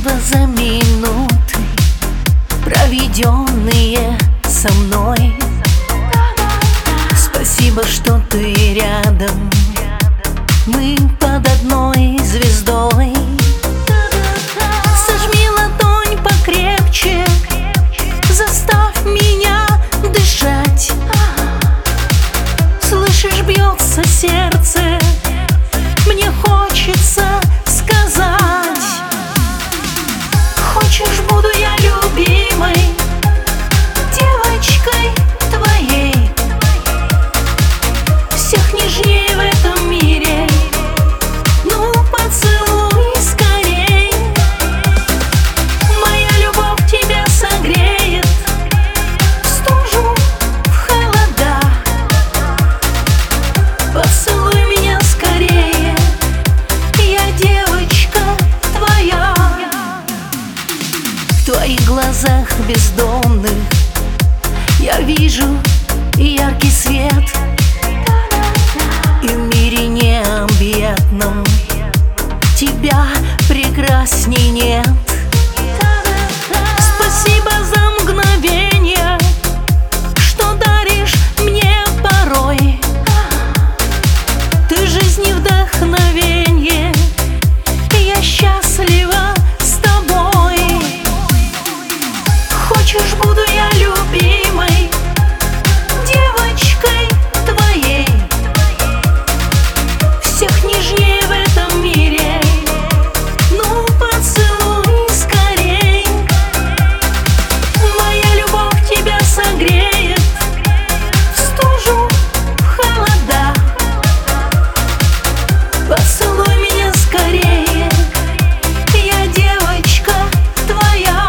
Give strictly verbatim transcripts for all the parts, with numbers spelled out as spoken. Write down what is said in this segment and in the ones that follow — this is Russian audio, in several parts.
Спасибо за минуты, проведенные со мной. Спасибо, что ты рядом, мы под одной звездой. Сожми ладонь покрепче, заставь меня дышать. Слышишь, бьется сердце, мне хочется сказать. Хочешь, буду я любимой девочкой твоей, всех нежнее в этом мире. Ну, поцелуй скорей, моя любовь тебя согреет в стужу, в холода. Поцелуй меня скорее, я девочка твоя. В твоих глазах бездомных я вижу яркий свет, и в мире необъятном тебя прекрасней нет. Спасибо за мгновение, что даришь мне порой. Ты жизни вдохновенье, я счастлива с тобой. Хочешь, буду я любимой девочкой твоей, всех нежнее в этом мире. Ну, поцелуй скорей, моя любовь тебя согреет в стужу, в холода. Поцелуй меня скорее, я девочка твоя.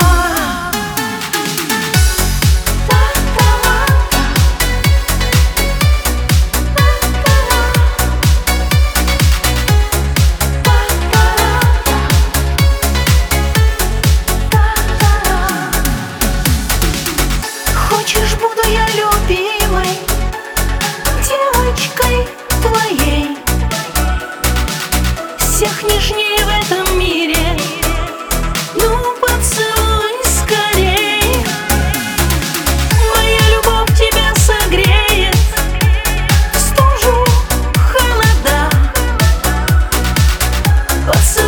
Хочешь, буду я любимой девочкой твоей, всех нежнее в этом мире. Ну, поцелуй скорей, моя любовь тебя согреет в стужу, в холода. Поцелуй